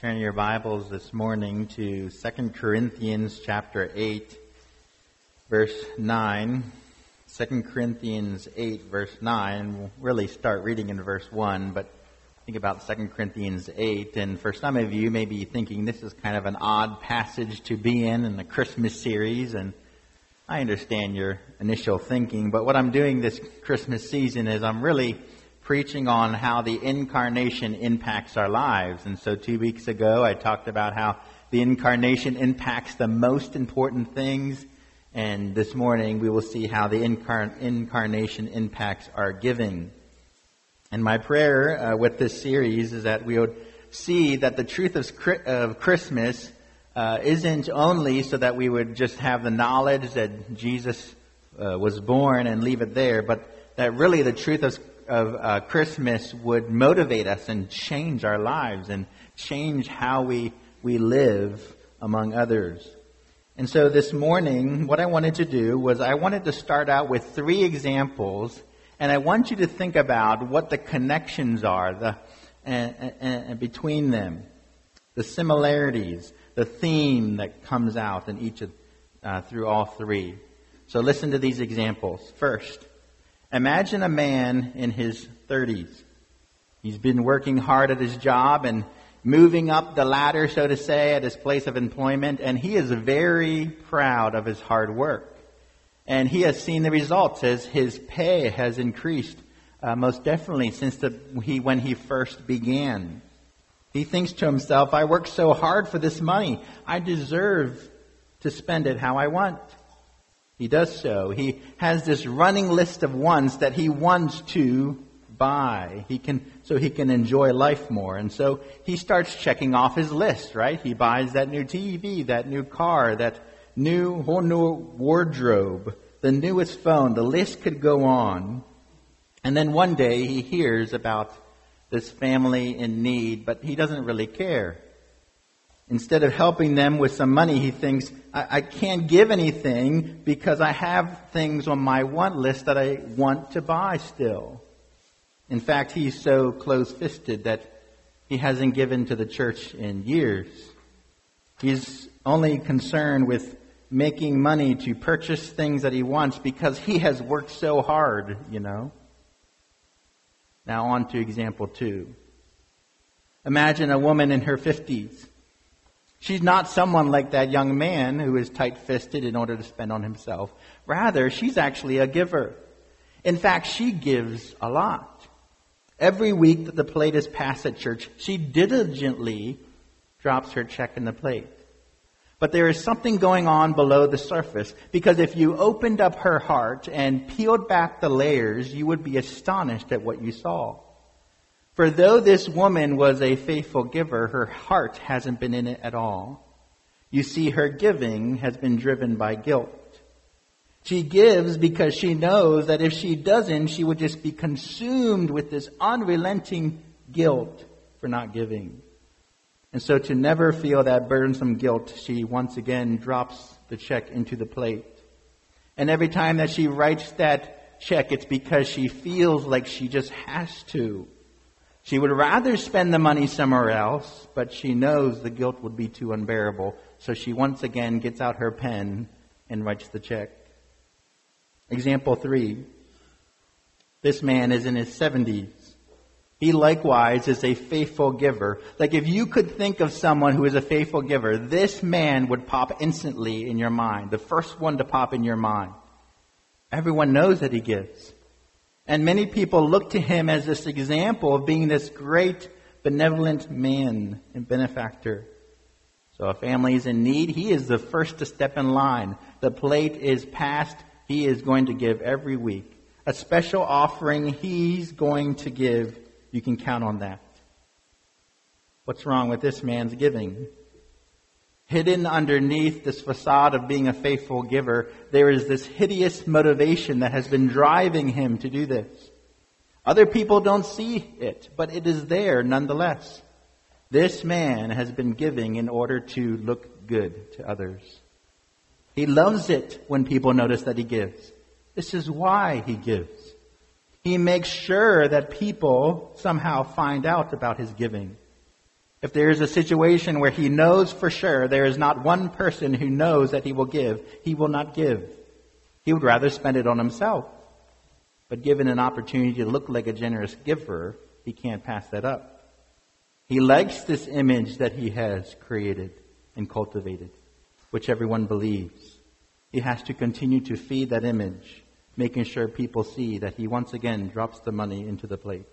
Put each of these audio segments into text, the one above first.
Turn your Bibles this morning to 2 Corinthians chapter 8, verse 9. 2 Corinthians 8, verse 9. We'll really start reading in verse 1, but think about 2 Corinthians 8. And for some of you may be thinking this is kind of an odd passage to be in the Christmas series. And I understand your initial thinking, but what I'm doing this Christmas season is I'm really preaching on how the incarnation impacts our lives. And so 2 weeks ago, I talked about how the incarnation impacts the most important things. And this morning, we will see how the incarnation impacts our giving. And my prayer with this series is that we would see that the truth of Christmas isn't only so that we would just have the knowledge that Jesus was born and leave it there, but that really the truth of Christmas would motivate us and change our lives and change how we live among others. And so this morning, what I wanted to do was I wanted to start out with 3 examples, and I want you to think about what the connections are between them, the similarities, the theme that comes out in each of through all 3. So listen to these examples. First, imagine a man in his 30s. He's been working hard at his job and moving up the ladder, so to say, at his place of employment, and he is very proud of his hard work. And he has seen the results as his pay has increased, most definitely since when he first began. He thinks to himself, I worked so hard for this money. I deserve to spend it how I want. He does so. He has this running list of wants that he wants to buy. So he can enjoy life more. And so he starts checking off his list, right? He buys that new TV, that new car, that whole new wardrobe, the newest phone. The list could go on. And then one day he hears about this family in need, but he doesn't really care. Instead of helping them with some money, he thinks, I can't give anything because I have things on my want list that I want to buy still. In fact, he's so close-fisted that he hasn't given to the church in years. He's only concerned with making money to purchase things that he wants because he has worked so hard, Now on to example 2. Imagine a woman in her 50s. She's not someone like that young man who is tight-fisted in order to spend on himself. Rather, she's actually a giver. In fact, she gives a lot. Every week that the plate is passed at church, she diligently drops her check in the plate. But there is something going on below the surface, because if you opened up her heart and peeled back the layers, you would be astonished at what you saw. For though this woman was a faithful giver, her heart hasn't been in it at all. You see, her giving has been driven by guilt. She gives because she knows that if she doesn't, she would just be consumed with this unrelenting guilt for not giving. And so to never feel that burdensome guilt, she once again drops the check into the plate. And every time that she writes that check, it's because she feels like she just has to. She would rather spend the money somewhere else, but she knows the guilt would be too unbearable. So she once again gets out her pen and writes the check. Example 3. This man is in his 70s. He likewise is a faithful giver. Like if you could think of someone who is a faithful giver, this man would pop instantly in your mind. The first one to pop in your mind. Everyone knows that he gives. And many people look to him as this example of being this great, benevolent man and benefactor. So if a family is in need, he is the first to step in line. The plate is passed. He is going to give every week. A special offering he's going to give. You can count on that. What's wrong with this man's giving? Hidden underneath this facade of being a faithful giver, there is this hideous motivation that has been driving him to do this. Other people don't see it, but it is there nonetheless. This man has been giving in order to look good to others. He loves it when people notice that he gives. This is why he gives. He makes sure that people somehow find out about his giving. If there is a situation where he knows for sure there is not one person who knows that he will not give. He would rather spend it on himself. But given an opportunity to look like a generous giver, he can't pass that up. He likes this image that he has created and cultivated, which everyone believes. He has to continue to feed that image, making sure people see that he once again drops the money into the plate.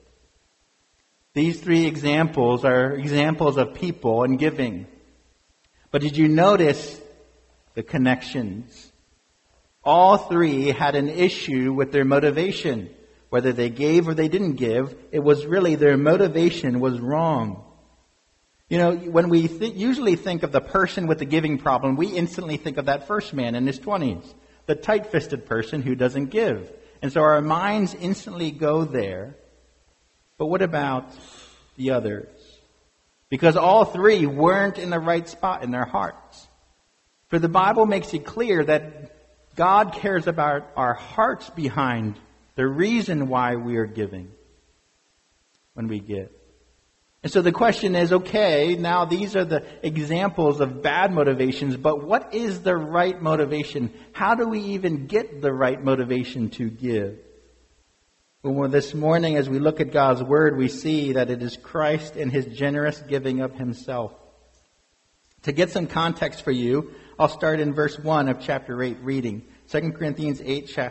These three examples are examples of people and giving. But did you notice the connections? All three had an issue with their motivation. Whether they gave or they didn't give, it was really their motivation was wrong. You know, when we usually think of the person with the giving problem, we instantly think of that first man in his 20s, the tight-fisted person who doesn't give. And so our minds instantly go there. But what about the others? Because all three weren't in the right spot in their hearts. For the Bible makes it clear that God cares about our hearts behind the reason why we are giving when we give. And so the question is, okay, now these are the examples of bad motivations, but what is the right motivation? How do we even get the right motivation to give? Well, this morning, as we look at God's Word, we see that it is Christ and His generous giving of Himself. To get some context for you, I'll start in verse 1 of chapter 8 reading. 2 Corinthians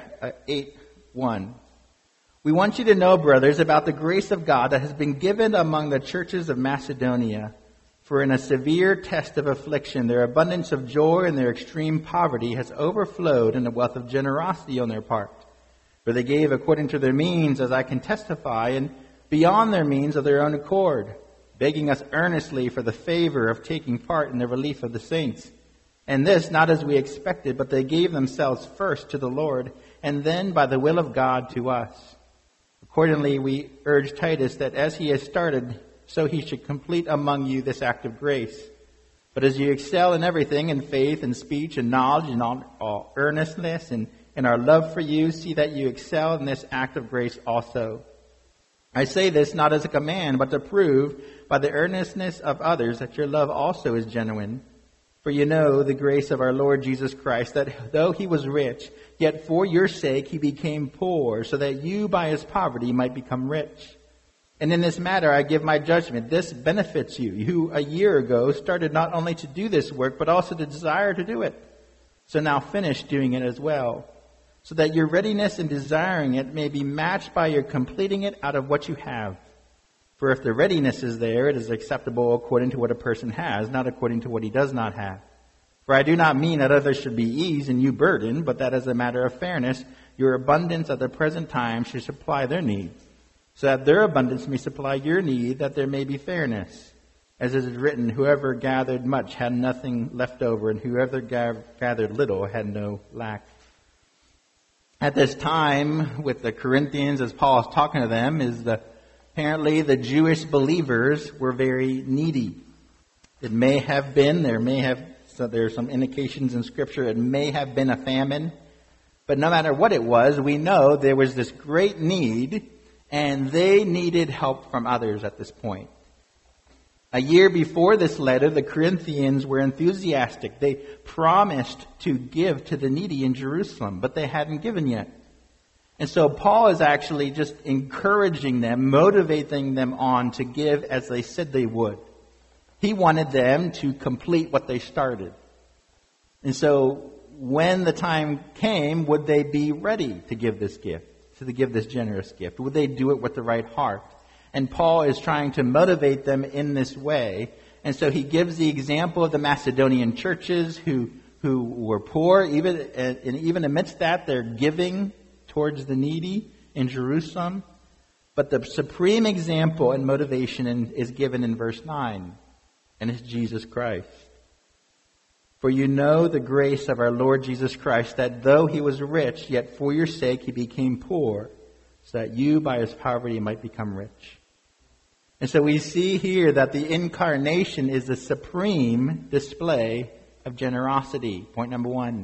8:1. We want you to know, brothers, about the grace of God that has been given among the churches of Macedonia. For in a severe test of affliction, their abundance of joy and their extreme poverty has overflowed in a wealth of generosity on their part. For they gave according to their means, as I can testify, and beyond their means of their own accord, begging us earnestly for the favor of taking part in the relief of the saints. And this, not as we expected, but they gave themselves first to the Lord, and then by the will of God to us. Accordingly, we urge Titus that as he has started, so he should complete among you this act of grace. But as you excel in everything, in faith and speech and knowledge and all earnestness and our love for you, see that you excel in this act of grace also. I say this not as a command, but to prove by the earnestness of others that your love also is genuine. For you know the grace of our Lord Jesus Christ, that though he was rich, yet for your sake he became poor, so that you by his poverty might become rich. And in this matter I give my judgment. This benefits you, who a year ago started not only to do this work, but also to desire to do it. So now finish doing it as well, so that your readiness in desiring it may be matched by your completing it out of what you have. For if the readiness is there, it is acceptable according to what a person has, not according to what he does not have. For I do not mean that others should be eased and you burdened, but that as a matter of fairness, your abundance at the present time should supply their need, so that their abundance may supply your need, that there may be fairness. As it is written, whoever gathered much had nothing left over, and whoever gathered little had no lack. At this time, with the Corinthians, as Paul is talking to them, apparently the Jewish believers were very needy. It may have been, there are some indications in Scripture, it may have been a famine. But no matter what it was, we know there was this great need, and they needed help from others at this point. A year before this letter, the Corinthians were enthusiastic. They promised to give to the needy in Jerusalem, but they hadn't given yet. And so Paul is actually just encouraging them, motivating them on to give as they said they would. He wanted them to complete what they started. And so when the time came, would they be ready to give this gift, to give this generous gift? Would they do it with the right heart? And Paul is trying to motivate them in this way. And so he gives the example of the Macedonian churches who were poor. Even amidst that, they're giving towards the needy in Jerusalem. But the supreme example and motivation is given in verse 9. And it's Jesus Christ. For you know the grace of our Lord Jesus Christ, that though he was rich, yet for your sake he became poor, so that you by his poverty might become rich. And so we see here that the incarnation is the supreme display of generosity. Point number 1.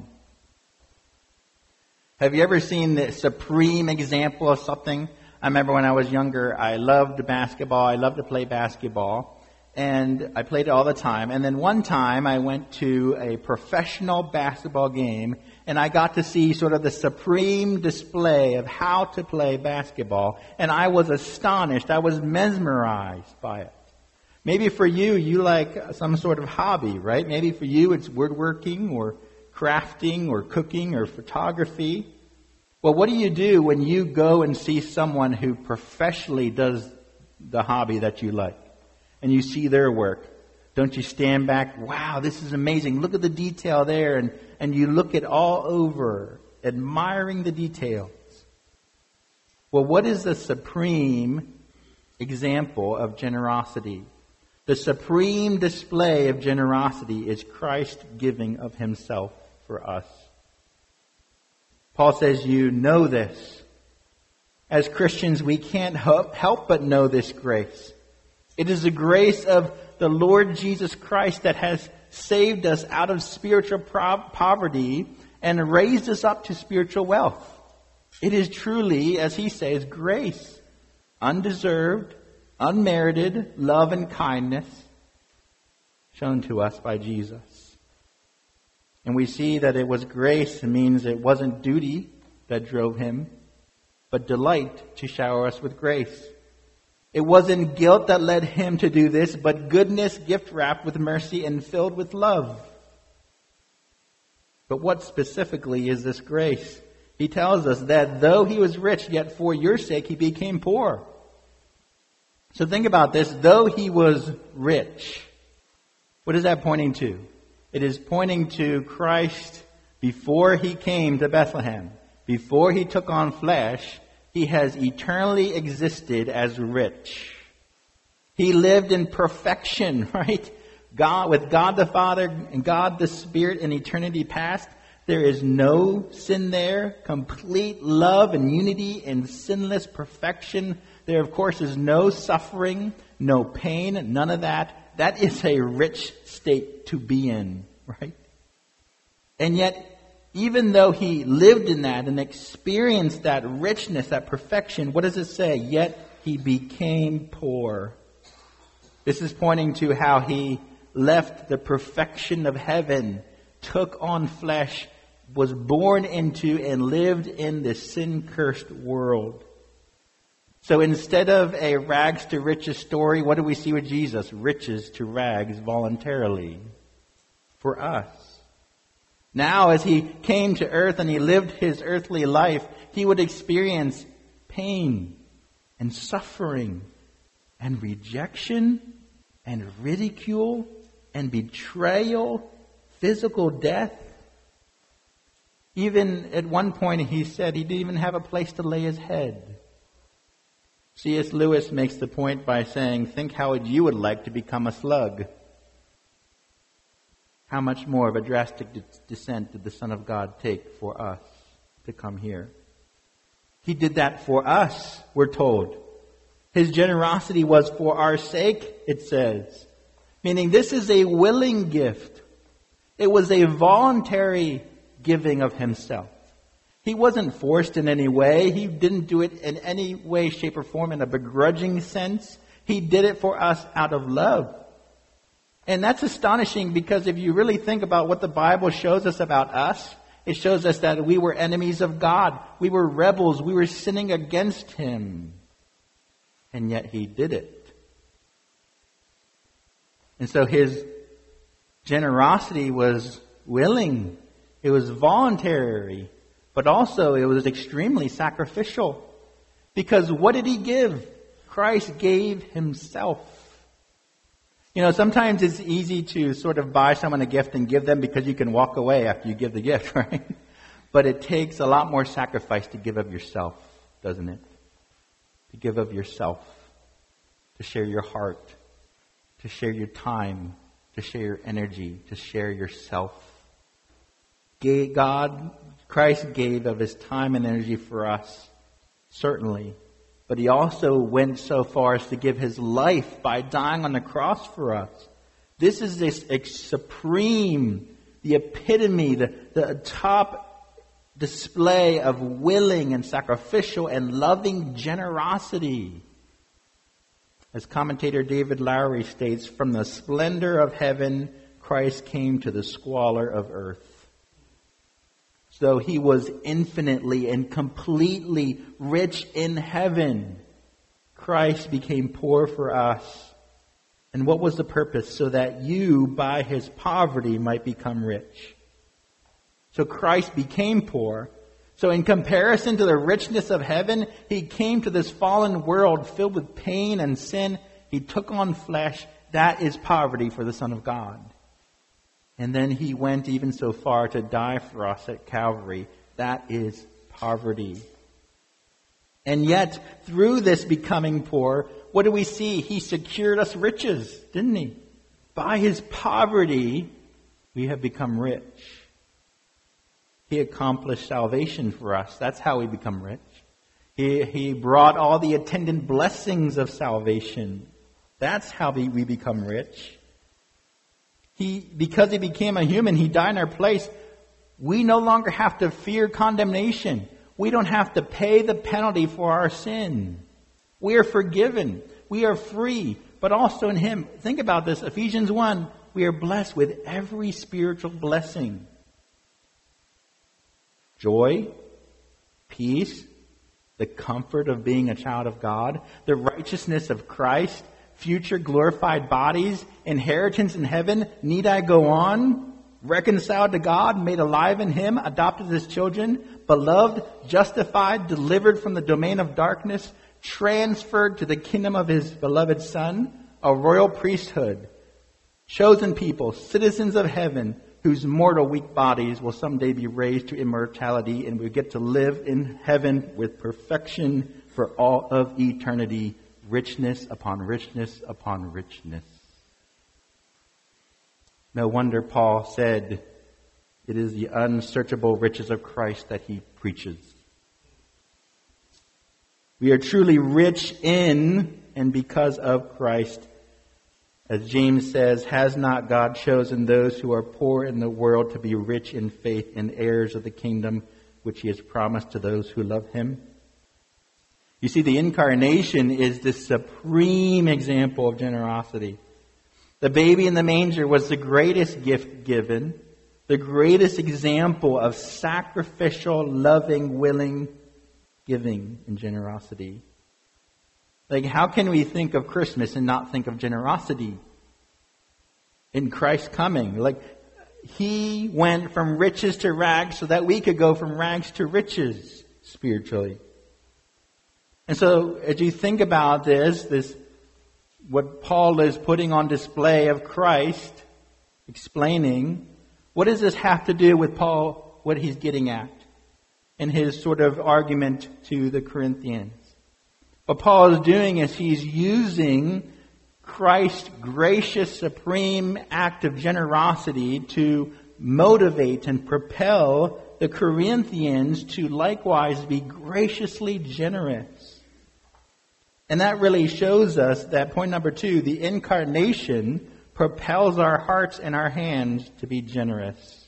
Have you ever seen the supreme example of something? I remember when I was younger, I loved basketball. I loved to play basketball. and I played it all the time. And then one time I went to a professional basketball game, and I got to see sort of the supreme display of how to play basketball. And I was astonished. I was mesmerized by it. Maybe for you, you like some sort of hobby, right? Maybe for you it's woodworking or crafting or cooking or photography. Well, what do you do when you go and see someone who professionally does the hobby that you like? And you see their work. Don't you stand back, wow, this is amazing. Look at the detail there. And you look it all over, admiring the details. Well, what is the supreme example of generosity? The supreme display of generosity is Christ giving of himself for us. Paul says, you know this. As Christians, we can't help but know this grace. It is the grace of the Lord Jesus Christ that has saved us out of spiritual poverty and raised us up to spiritual wealth. It is truly, as he says, grace, undeserved, unmerited love and kindness shown to us by Jesus. And we see that it was grace means it wasn't duty that drove him, but delight to shower us with grace. It wasn't guilt that led him to do this, but goodness gift wrapped with mercy and filled with love. But what specifically is this grace? He tells us that though he was rich, yet for your sake he became poor. So think about this. Though he was rich, what is that pointing to? It is pointing to Christ before he came to Bethlehem. Before he took on flesh, he has eternally existed as rich. He lived in perfection, right? With God the Father and God the Spirit in eternity past. There is no sin there. Complete love and unity and sinless perfection. There, of course, is no suffering, no pain, none of that. That is a rich state to be in, right? And yet, even though he lived in that and experienced that richness, that perfection, what does it say? Yet he became poor. This is pointing to how he left the perfection of heaven, took on flesh, was born into and lived in this sin-cursed world. So instead of a rags to riches story, what do we see with Jesus? Riches to rags voluntarily for us. Now, as he came to earth and he lived his earthly life, he would experience pain and suffering and rejection and ridicule and betrayal, physical death. Even at one point he said he didn't even have a place to lay his head. C.S. Lewis makes the point by saying, think how you would like to become a slug. How much more of a drastic descent did the Son of God take for us to come here? He did that for us, we're told. His generosity was for our sake, it says. Meaning this is a willing gift. It was a voluntary giving of himself. He wasn't forced in any way. He didn't do it in any way, shape, or form in a begrudging sense. He did it for us out of love. And that's astonishing because if you really think about what the Bible shows us about us, it shows us that we were enemies of God. We were rebels. We were sinning against him. And yet he did it. And so his generosity was willing. It was voluntary. But also it was extremely sacrificial. Because what did he give? Christ gave himself. You know, sometimes it's easy to sort of buy someone a gift and give them because you can walk away after you give the gift, right? But it takes a lot more sacrifice to give of yourself, doesn't it? To give of yourself, to share your heart, to share your time, to share your energy, to share yourself. Christ gave of his time and energy for us, certainly. But he also went so far as to give his life by dying on the cross for us. This is this supreme, the epitome, the top display of willing and sacrificial and loving generosity. As commentator David Lowery states, from the splendor of heaven, Christ came to the squalor of earth. So he was infinitely and completely rich in heaven. Christ became poor for us. And what was the purpose? So that you, by his poverty, might become rich. So Christ became poor. So in comparison to the richness of heaven, he came to this fallen world filled with pain and sin. He took on flesh. That is poverty for the Son of God. And then he went even so far to die for us at Calvary. That is poverty. And yet, through this becoming poor, what do we see? He secured us riches, didn't he? By his poverty, we have become rich. He accomplished salvation for us. That's how we become rich. He brought all the attendant blessings of salvation. That's how we become rich. Because he became a human, he died in our place. We no longer have to fear condemnation. We don't have to pay the penalty for our sin. We are forgiven. We are free. But also in him, think about this, Ephesians 1, we are blessed with every spiritual blessing. Joy, peace, the comfort of being a child of God, the righteousness of Christ, future glorified bodies, inheritance in heaven. Need I go on? Reconciled to God, made alive in him, adopted as children, beloved, justified, delivered from the domain of darkness, transferred to the kingdom of his beloved Son, a royal priesthood, chosen people, citizens of heaven, whose mortal weak bodies will someday be raised to immortality, and we get to live in heaven with perfection for all of eternity. Richness upon richness upon richness. No wonder Paul said, it is the unsearchable riches of Christ that he preaches. We are truly rich in and because of Christ. As James says, has not God chosen those who are poor in the world to be rich in faith and heirs of the kingdom which he has promised to those who love him? You see, the incarnation is the supreme example of generosity. The baby in the manger was the greatest gift given, the greatest example of sacrificial, loving, willing giving and generosity. Like, how can we think of Christmas and not think of generosity in Christ's coming? Like, he went from riches to rags so that we could go from rags to riches spiritually. And so, as you think about this, what Paul is putting on display of Christ, explaining, what does this have to do with Paul, what he's getting at in his sort of argument to the Corinthians? What Paul is doing is he's using Christ's gracious, supreme act of generosity to motivate and propel the Corinthians to likewise be graciously generous. And that really shows us that point number 2, the incarnation propels our hearts and our hands to be generous.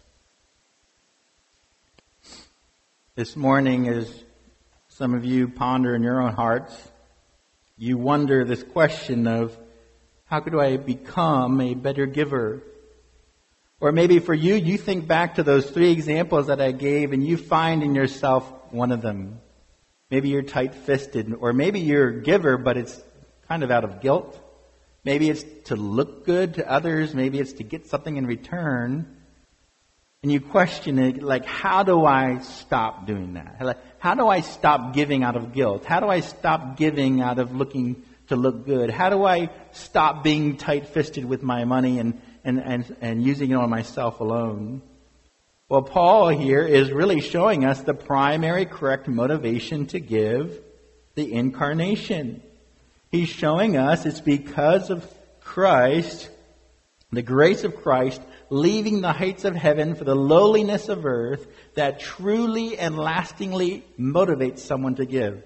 This morning, as some of you ponder in your own hearts, you wonder this question of, how could I become a better giver? Or maybe for you, you think back to those 3 examples that I gave and you find in yourself one of them. Maybe you're tight-fisted, or maybe you're a giver, but it's kind of out of guilt. Maybe it's to look good to others. Maybe it's to get something in return. And you question it, like, how do I stop doing that? Like, how do I stop giving out of guilt? How do I stop giving out of looking to look good? How do I stop being tight-fisted with my money and using it on myself alone? Well, Paul here is really showing us the primary correct motivation to give, the incarnation. He's showing us it's because of Christ, the grace of Christ, leaving the heights of heaven for the lowliness of earth, that truly and lastingly motivates someone to give.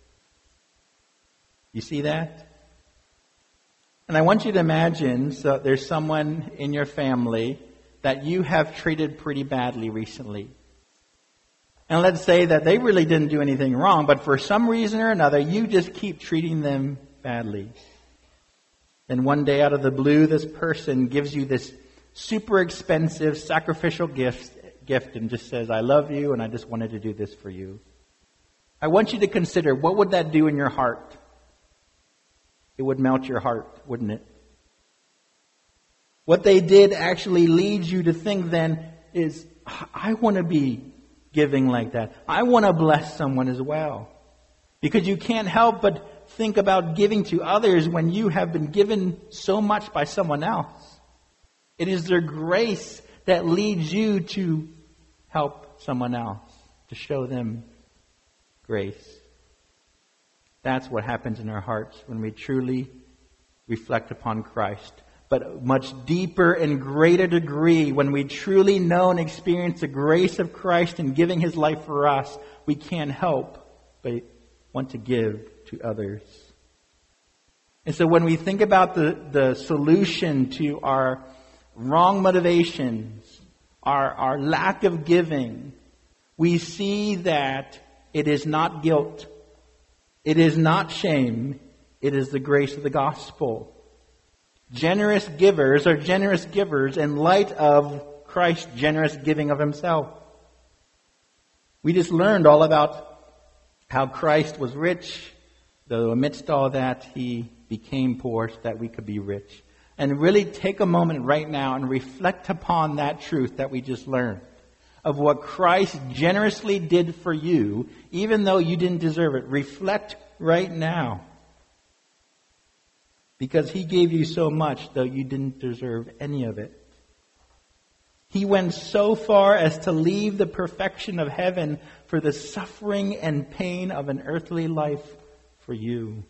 You see that? And I want you to imagine, so there's someone in your family that you have treated pretty badly recently. And let's say that they really didn't do anything wrong, but for some reason or another, you just keep treating them badly. Then one day out of the blue, this person gives you this super expensive sacrificial gift and just says, I love you and I just wanted to do this for you. I want you to consider, what would that do in your heart? It would melt your heart, wouldn't it? What they did actually leads you to think then is, I want to be giving like that. I want to bless someone as well. Because you can't help but think about giving to others when you have been given so much by someone else. It is their grace that leads you to help someone else, to show them grace. That's what happens in our hearts when we truly reflect upon Christ. But much deeper and greater degree, when we truly know and experience the grace of Christ in giving His life for us, we can't help but want to give to others. And so when we think about the solution to our wrong motivations, our lack of giving, we see that it is not guilt. It is not shame. It is the grace of the gospel. Generous givers are generous givers in light of Christ's generous giving of Himself. We just learned all about how Christ was rich, though amidst all that He became poor so that we could be rich. And really take a moment right now and reflect upon that truth that we just learned. Of what Christ generously did for you, even though you didn't deserve it. Reflect right now. Because He gave you so much, though you didn't deserve any of it. He went so far as to leave the perfection of heaven for the suffering and pain of an earthly life for you.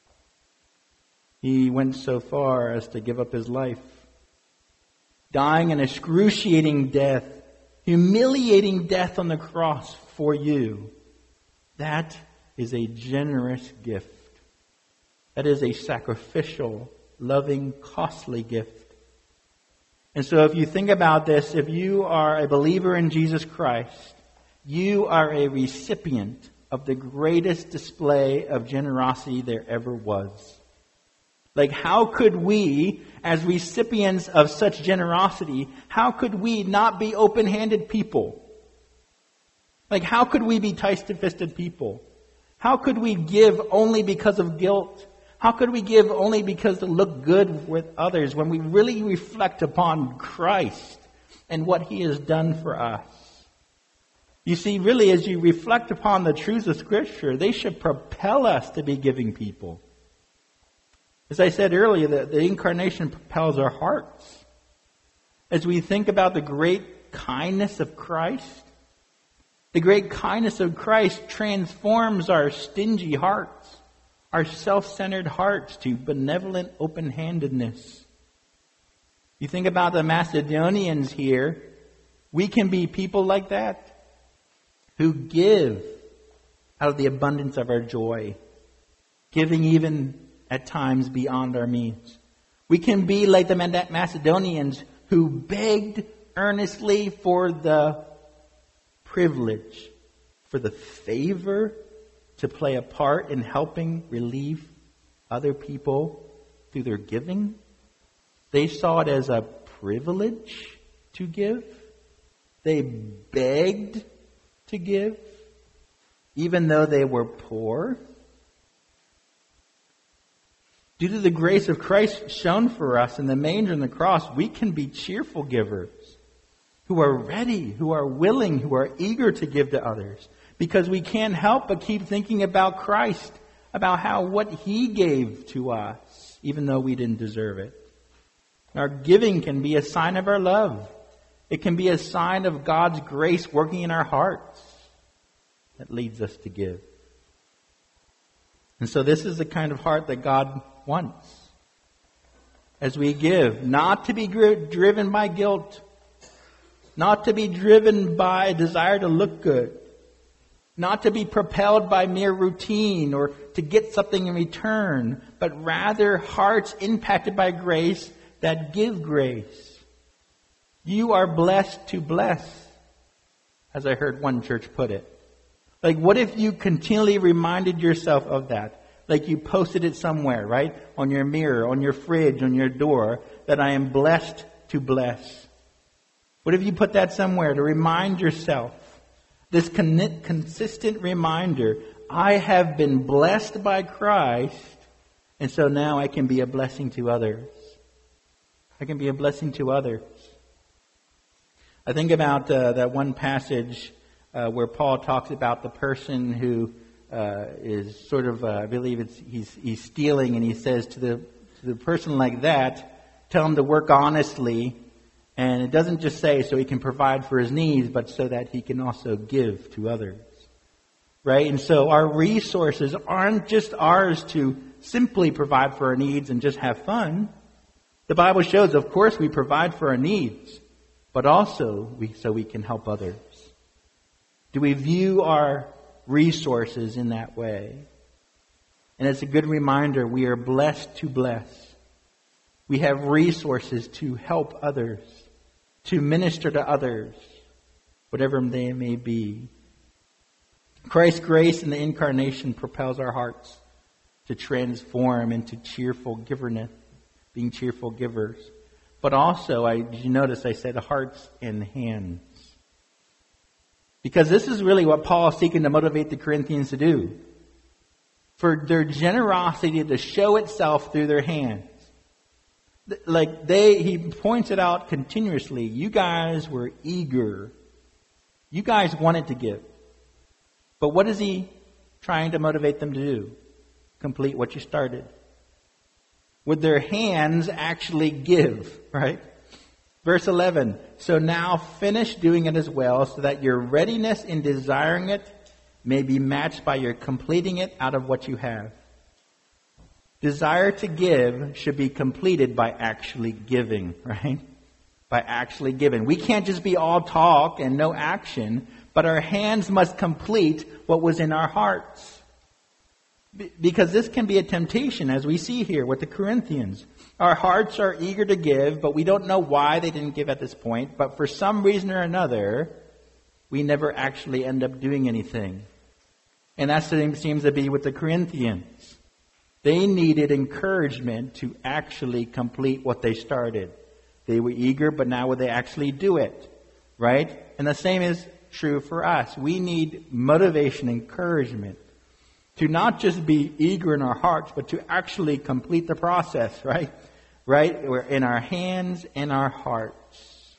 He went so far as to give up His life, dying an excruciating death, humiliating death on the cross for you. That is a generous gift. That is a sacrificial, loving, costly gift. And so if you think about this, if you are a believer in Jesus Christ, you are a recipient of the greatest display of generosity there ever was. Like, how could we, as recipients of such generosity, how could we not be open-handed people? Like, how could we be tight-fisted people? How could we give only because of guilt? How could we give only because to look good with others when we really reflect upon Christ and what He has done for us? You see, really, as you reflect upon the truths of Scripture, they should propel us to be giving people. As I said earlier, the incarnation propels our hearts. As we think about the great kindness of Christ, the great kindness of Christ transforms our stingy hearts, our self-centered hearts to benevolent open-handedness. You think about the Macedonians here, we can be people like that who give out of the abundance of our joy, giving even at times beyond our means. We can be like the Macedonians who begged earnestly for the privilege, for the favor to play a part in helping relieve other people through their giving. They saw it as a privilege to give. They begged to give, even though they were poor. Due to the grace of Christ shown for us in the manger and the cross, we can be cheerful givers who are ready, who are willing, who are eager to give to others. Because we can't help but keep thinking about Christ, about how what He gave to us, even though we didn't deserve it. Our giving can be a sign of our love. It can be a sign of God's grace working in our hearts that leads us to give. And so this is the kind of heart that God wants. As we give, not to be driven by guilt, not to be driven by a desire to look good, not to be propelled by mere routine or to get something in return, but rather hearts impacted by grace that give grace. You are blessed to bless, as I heard one church put it. Like, what if you continually reminded yourself of that? Like you posted it somewhere, right? On your mirror, on your fridge, on your door, that I am blessed to bless. What if you put that somewhere to remind yourself? This consistent reminder, I have been blessed by Christ, and so now I can be a blessing to others. I can be a blessing to others. I think about that one passage where Paul talks about the person who is sort of, I believe he's stealing, and he says to the person like that, tell him to work honestly. And it doesn't just say so he can provide for his needs, but so that he can also give to others. Right? And so our resources aren't just ours to simply provide for our needs and just have fun. The Bible shows, of course, we provide for our needs, but also so we can help others. Do we view our resources in that way? And it's a good reminder, we are blessed to bless. We have resources to help others, to minister to others, whatever they may be. Christ's grace in the incarnation propels our hearts to transform into cheerful giverness, being cheerful givers. But also, did you notice I said hearts and hands? Because this is really what Paul is seeking to motivate the Corinthians to do. For their generosity to show itself through their hands. He points it out continuously. You guys were eager. You guys wanted to give. But what is he trying to motivate them to do? Complete what you started. Would their hands actually give, right? Verse 11, so now finish doing it as well, so that your readiness in desiring it may be matched by your completing it out of what you have. Desire to give should be completed by actually giving, right? By actually giving. We can't just be all talk and no action, but our hands must complete what was in our hearts. Because this can be a temptation, as we see here with the Corinthians. Our hearts are eager to give, but we don't know why they didn't give at this point. But for some reason or another, we never actually end up doing anything. And that's the seems to be with the Corinthians. They needed encouragement to actually complete what they started. They were eager, but now would they actually do it? Right? And the same is true for us. We need motivation, encouragement to not just be eager in our hearts, but to actually complete the process, right? Right? We're in our hands and our hearts.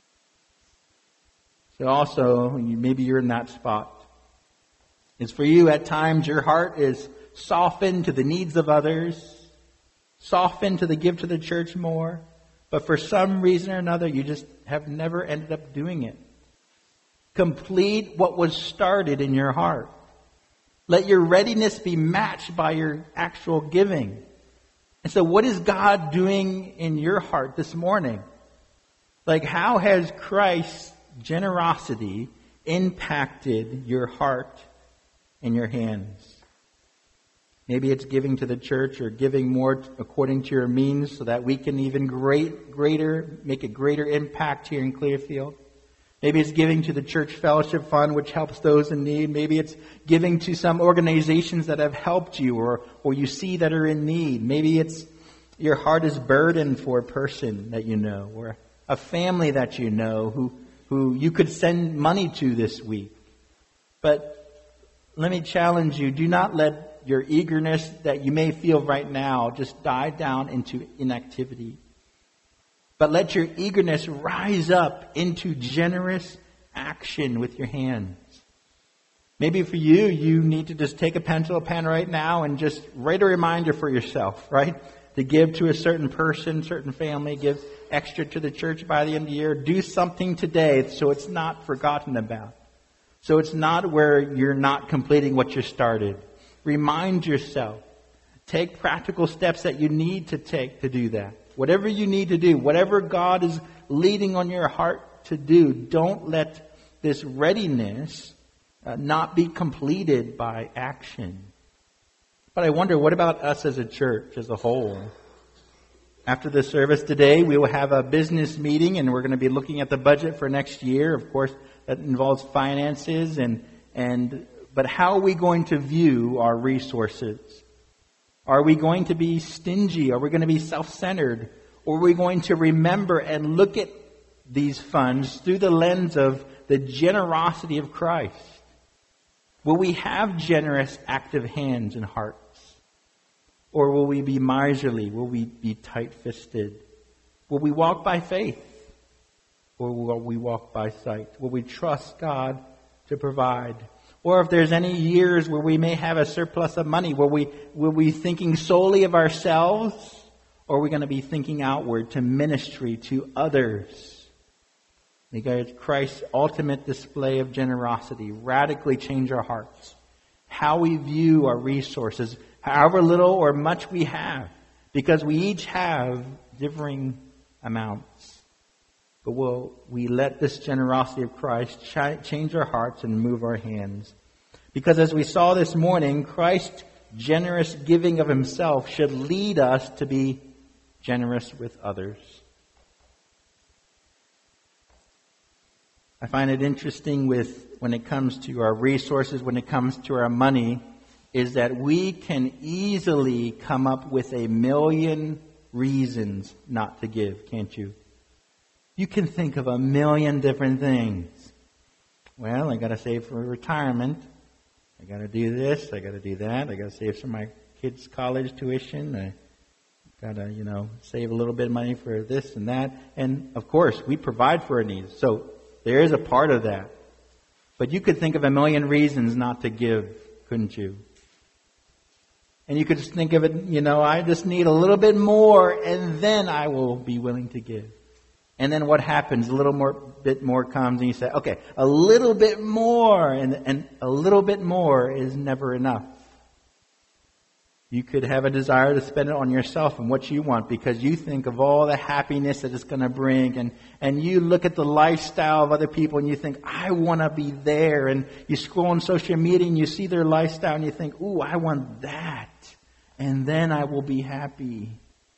So also, maybe you're in that spot. It's for you at times your heart is softened to the needs of others, softened to the give to the church more, but for some reason or another, you just have never ended up doing it. Complete what was started in your heart. Let your readiness be matched by your actual giving. And so what is God doing in your heart this morning? Like, how has Christ's generosity impacted your heart and your hands? Maybe it's giving to the church or giving more according to your means so that we can even make a greater impact here in Clearfield. Maybe it's giving to the Church Fellowship Fund, which helps those in need. Maybe it's giving to some organizations that have helped you or you see that are in need. Maybe it's your heart is burdened for a person that you know or a family that you know who you could send money to this week. But let me challenge you, do not let your eagerness that you may feel right now just die down into inactivity. But let your eagerness rise up into generous action with your hands. Maybe for you, you need to just take a pencil, a pen right now and just write a reminder for yourself, right? To give to a certain person, certain family, give extra to the church by the end of the year. Do something today so it's not forgotten about. So it's not where you're not completing what you started. Remind yourself. Take practical steps that you need to take to do that. Whatever you need to do, whatever God is leading on your heart to do, don't let this readiness not be completed by action. But I wonder, what about us as a church as a whole? After the service today, we will have a business meeting and we're going to be looking at the budget for next year. Of course, that involves finances but how are we going to view our resources? Are we going to be stingy? Are we going to be self-centered? Or are we going to remember and look at these funds through the lens of the generosity of Christ? Will we have generous, active hands and hearts? Or will we be miserly? Will we be tight-fisted? Will we walk by faith? Or will we walk by sight? Will we trust God to provide? Or if there's any years where we may have a surplus of money, will we be thinking solely of ourselves? Or are we going to be thinking outward to ministry, to others? Because Christ's ultimate display of generosity radically change our hearts. How we view our resources, however little or much we have. Because we each have differing amounts. But will we let this generosity of Christ change our hearts and move our hands? Because as we saw this morning, Christ's generous giving of himself should lead us to be generous with others. I find it interesting when it comes to our resources, when it comes to our money, is that we can easily come up with 1,000,000 reasons not to give, can't you? You can think of 1,000,000 different things. Well, I got to save for retirement. I got to do this. I got to do that. I got to save for my kids' college tuition. I got to, save a little bit of money for this and that. And of course, we provide for our needs. So there is a part of that. But you could think of 1,000,000 reasons not to give, couldn't you? And you could just think of it, I just need a little bit more and then I will be willing to give. And then what happens? A bit more comes and you say, okay, a little bit more. And a little bit more is never enough. You could have a desire to spend it on yourself and what you want because you think of all the happiness that it's going to bring. And you look at the lifestyle of other people and you think, I want to be there. And you scroll on social media and you see their lifestyle and you think, ooh, I want that. And then I will be happy.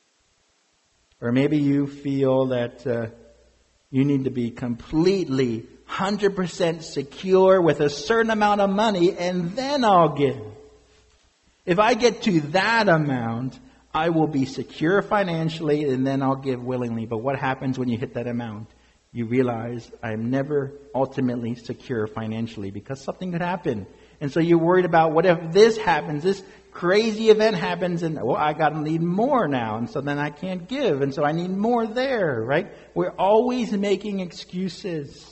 Or maybe you feel that you need to be completely 100% secure with a certain amount of money and then I'll give. If I get to that amount, I will be secure financially and then I'll give willingly. But what happens when you hit that amount? You realize I'm never ultimately secure financially because something could happen. And so you're worried about what if this happens, this crazy event happens and I got to need more now. And so then I can't give. And so I need more there, right? We're always making excuses.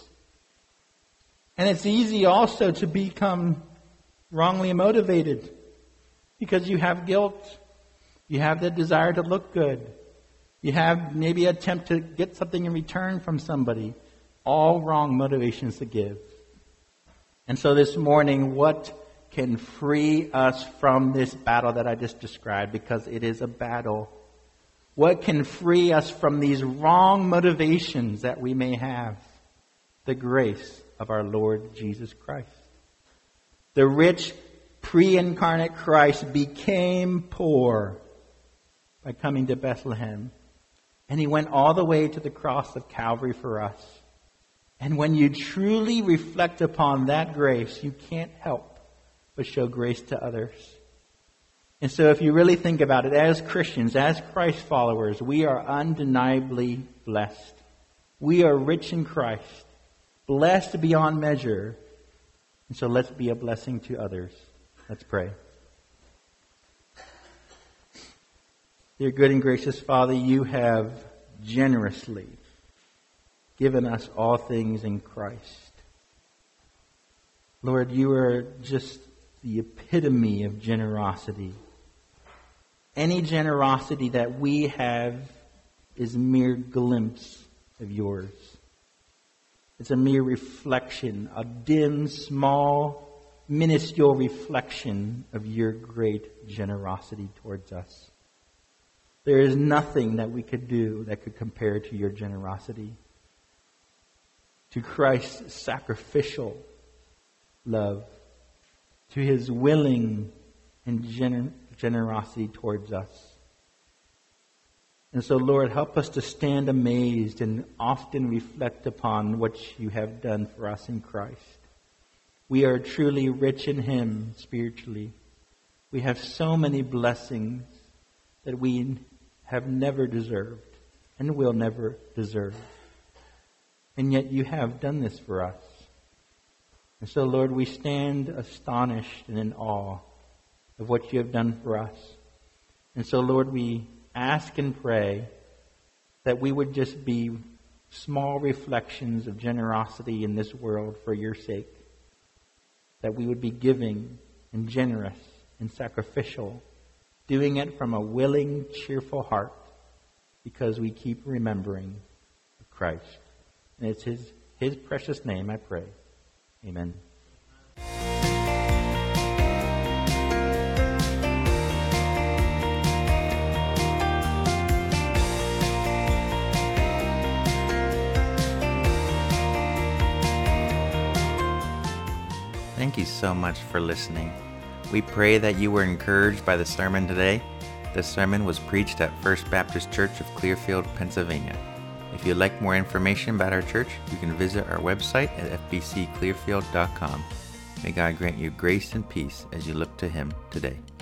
And it's easy also to become wrongly motivated because you have guilt. You have the desire to look good. You have maybe an attempt to get something in return from somebody. All wrong motivations to give. And so this morning, what can free us from this battle that I just described? Because it is a battle. What can free us from these wrong motivations that we may have? The grace of our Lord Jesus Christ. The rich, pre-incarnate Christ became poor by coming to Bethlehem. And he went all the way to the cross of Calvary for us. And when you truly reflect upon that grace, you can't help but show grace to others. And so if you really think about it, as Christians, as Christ followers, we are undeniably blessed. We are rich in Christ, blessed beyond measure. And so let's be a blessing to others. Let's pray. Dear good and gracious Father, you have generously given us all things in Christ. Lord, you are just the epitome of generosity. Any generosity that we have is a mere glimpse of yours. It's a mere reflection, a dim, small, minuscule reflection of your great generosity towards us. There is nothing that we could do that could compare to your generosity, to Christ's sacrificial love, to his willing and generosity towards us. And so, Lord, help us to stand amazed and often reflect upon what you have done for us in Christ. We are truly rich in him spiritually. We have so many blessings that we have never deserved and will never deserve. And yet you have done this for us. And so, Lord, we stand astonished and in awe of what you have done for us. And so, Lord, we ask and pray that we would just be small reflections of generosity in this world for your sake. That we would be giving and generous and sacrificial, doing it from a willing, cheerful heart, because we keep remembering Christ. And it's His precious name I pray. Amen. Thank you so much for listening. We pray that you were encouraged by the sermon today. The sermon was preached at First Baptist Church of Clearfield, Pennsylvania. If you'd like more information about our church, you can visit our website at fbcclearfield.com. May God grant you grace and peace as you look to Him today.